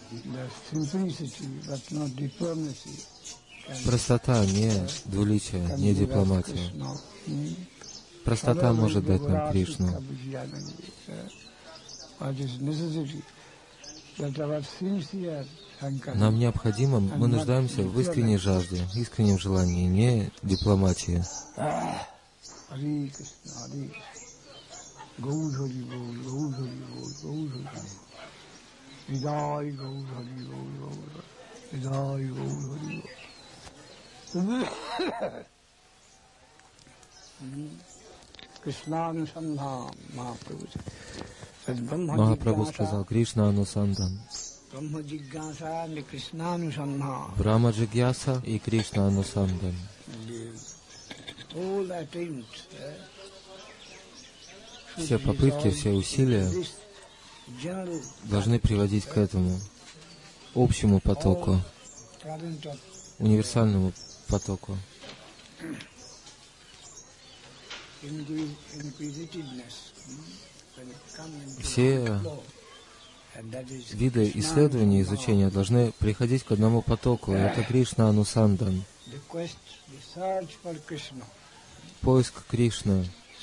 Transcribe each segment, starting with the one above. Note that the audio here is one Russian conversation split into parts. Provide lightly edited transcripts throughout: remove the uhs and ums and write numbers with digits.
Простота, не двуличие, не дипломатия. Простота может дать нам Кришну. Нам необходимо, мы нуждаемся в искренней жажде, искреннем желании, не дипломатии. Махапрабху сказал, Кришна Анусандан. Брахма Джигьяса и Кришна Анусандан. Все попытки, все усилия должны приводить к этому общему потоку, универсальному потоку. Все виды исследования и изучения должны приходить к одному потоку, и это Кришна Анусандан. Поиск Кришны.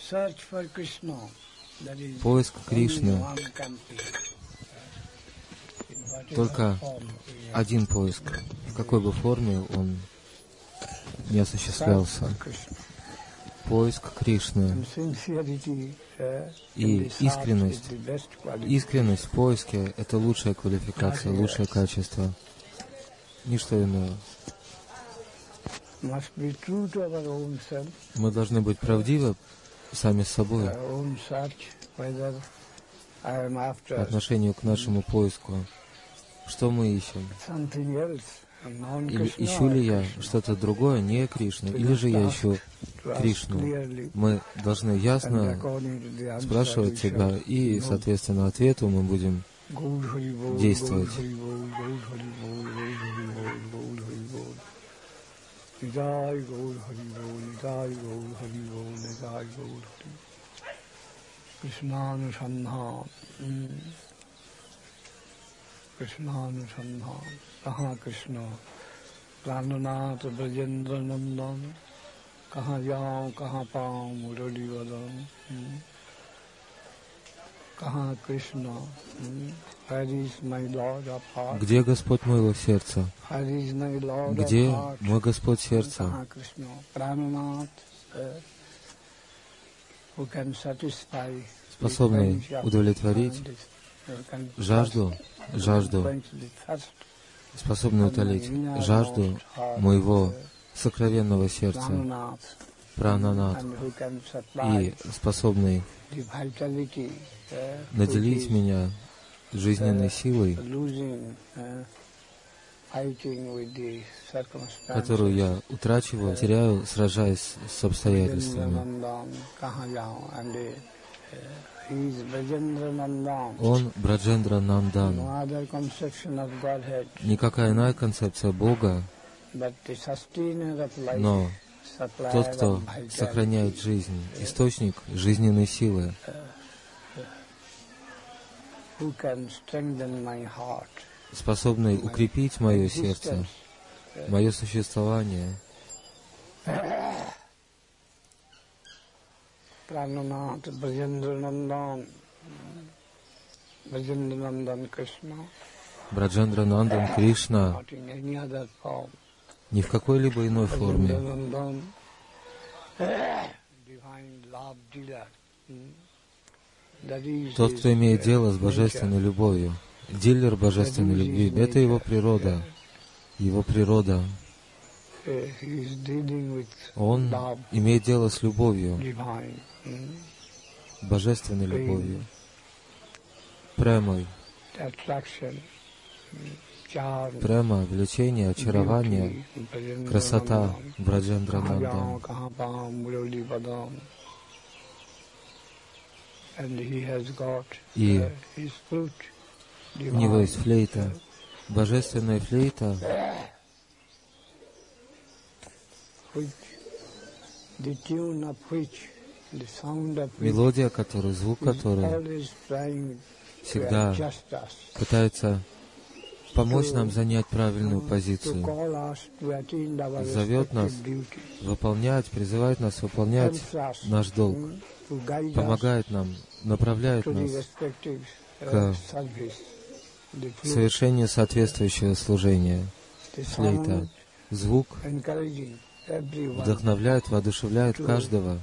Поиск Кришны. Только один поиск, в какой бы форме он не осуществлялся. Поиск Кришны. И искренность в поиске — это лучшая квалификация, лучшее качество. Ничто иное. Мы должны быть правдивы сами с собой по отношению к нашему поиску. Что мы ищем? Или ищу ли я что-то другое, не Кришну, или же я ищу Кришну? Мы должны ясно спрашивать себя, и, соответственно, ответу мы будем действовать. Krishnanusandhan, kaha Krishna, Prananath Brajendra Nandan, kaha yaam, kaha paam, Murali Vadam, kaha Krishna, where is my Lord of heart? Где Господь моего сердца? Where is my Lord Где of heart? мой Господь сердца? Kaha Krishna, Prananath, who can satisfy, способный удовлетворить жажду, способный утолить жажду моего сокровенного сердца, Прананат, и способный наделить меня жизненной силой, которую я утрачиваю, теряю, сражаясь с обстоятельствами. Он Браджендра Нандан. Никакая иная концепция Бога, но тот, кто сохраняет жизнь, источник жизненной силы, способный укрепить мое сердце, мое существование. Prananath Brajendra Nandan Krishna. Браджендра Нандан Кришна ни в какой-либо иной форме. Тот, кто имеет дело с божественной любовью, дилер божественной любви, это его природа. Его природа. Он имеет дело с любовью, божественной любовью, премой. Према, влечение, очарование, красота Браджендра Нандан. И у него есть флейта, божественная флейта, мелодия которой, звук которой всегда пытается помочь нам занять правильную позицию, зовет нас выполнять, призывает нас выполнять наш долг, помогает нам, направляет нас к совершению соответствующего служения. Флейта, звук вдохновляет, воодушевляет каждого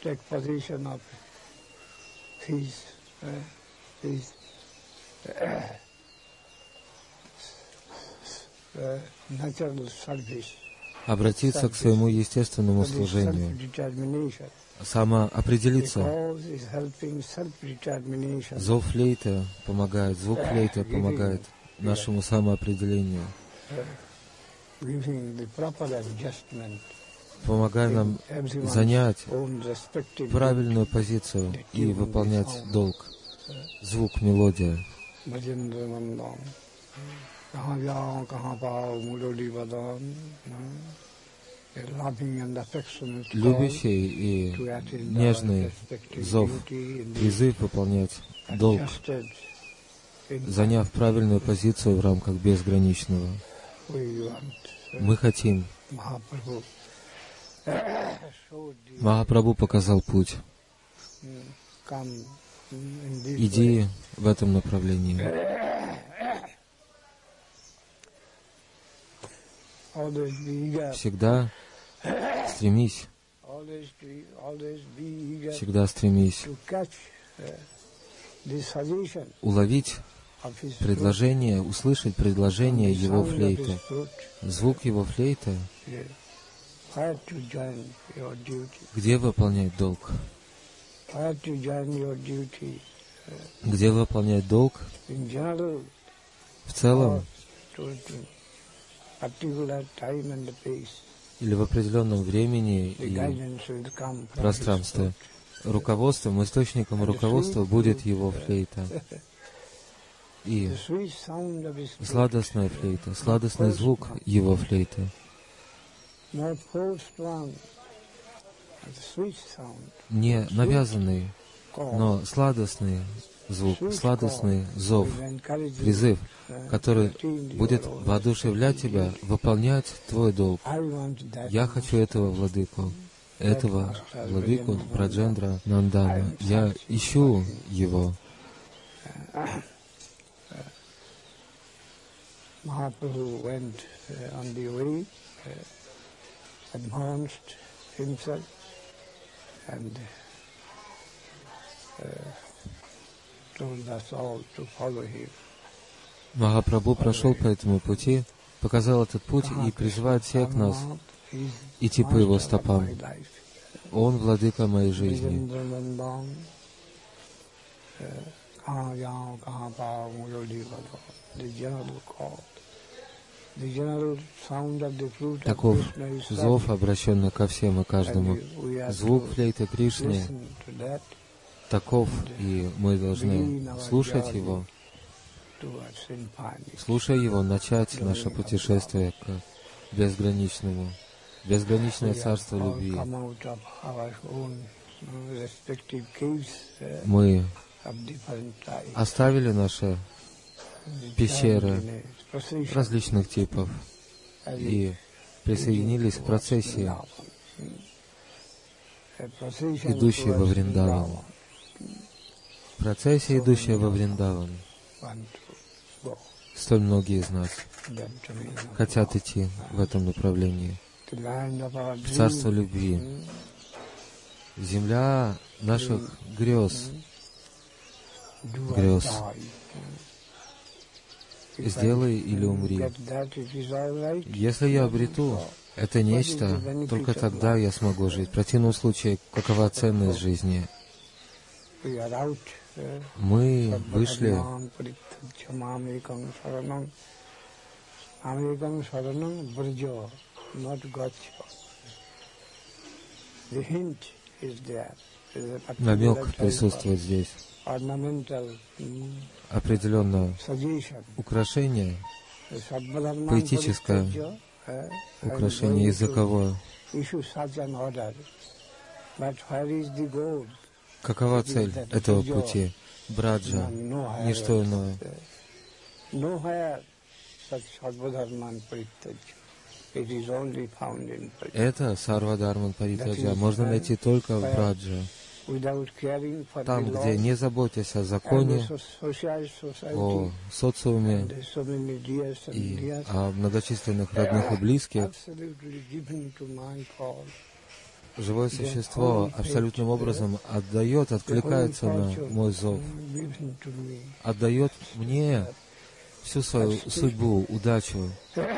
обратиться к своему естественному служению, самоопределиться. Зов флейты помогает, звук флейты помогает нашему самоопределению, помогая нам занять правильную позицию и выполнять долг. Звук, мелодия. Любящий и нежный зов, призыв выполнять долг, заняв правильную позицию в рамках безграничного. Мы хотим. Махапрабху показал путь. Иди в этом направлении. Всегда стремись. Всегда стремись уловить предложение, услышать предложение его флейты, звук его флейты, где выполнять долг. Где выполнять долг? В целом, или в определенном времени и пространстве. Руководством, источником руководства будет его флейта. И сладостная флейта, сладостный звук его флейты. Не навязанный, но сладостный звук, сладостный зов, призыв, который будет воодушевлять тебя выполнять твой долг. Я хочу этого владыку, Браджендра Нандана. Я ищу его. Mahaprabhu went on the way, advanced himself, and told us all to follow him. Махапрабху прошел по этому пути, показал этот путь и призывает всех нас идти по его стопам. Он владыка моей жизни. Таков зов, обращенный ко всем и каждому. Звук флейты Кришны таков, и мы должны слушать его. Слушая его, начать наше путешествие к безграничному, безграничное царство любви. Мы оставили наши пещеры различных типов и присоединились к процессии, идущей во Вриндаван. Процессия, идущая во Вриндаван. Столь многие из нас хотят идти в этом направлении, в царство любви. Земля наших грез. Сделай или умри. Если я обрету это нечто, только тогда я смогу жить. В противном случае, какова ценность жизни? Мы вышли намек присутствует здесь. Определенное украшение, поэтическое украшение языковое. Какова цель этого пути? Браджа, ничто иное. Это Сарвадхарман Паритяджа можно найти только в Браджа. Там, где не заботясь о законе, о социуме и о многочисленных родных и близких, живое существо абсолютным образом откликается на мой зов, отдает мне всю свою судьбу, удачу.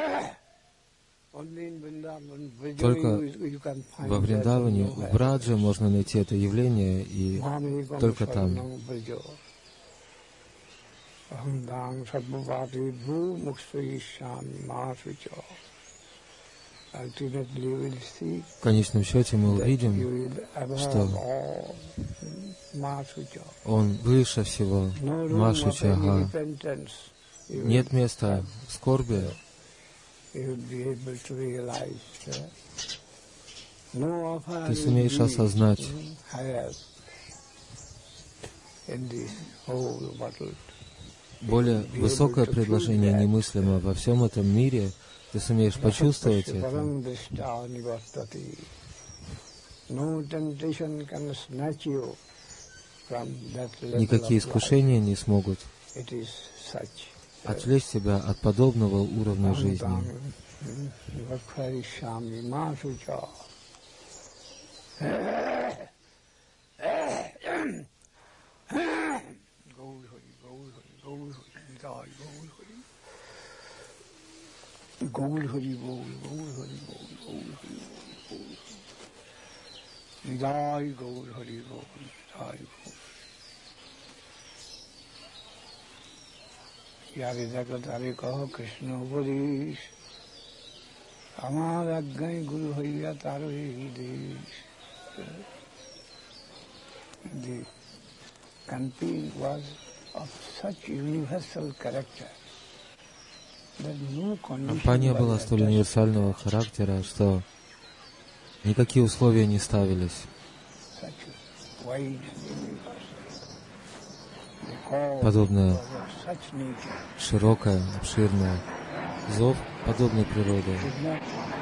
Только во Вриндаване, в Брадже можно найти это явление, и только там. В конечном счете мы увидим, что он выше всего, Машучага. Нет места скорби. Ты сумеешь осознать более высокое предложение немыслимо во всем этом мире, ты сумеешь почувствовать это. Никакие искушения не смогут отвлечь тебя от подобного уровня жизни. यारे जगत हरे कहो कृष्ण उपदेश हमार अज्ञाई गुरु हरिया तारो ही देश. The campaign was of such universal character that no condition. Кампания была столь универсального характера, что никакие условия не ставились. Подобная широкая, обширная зов подобной природы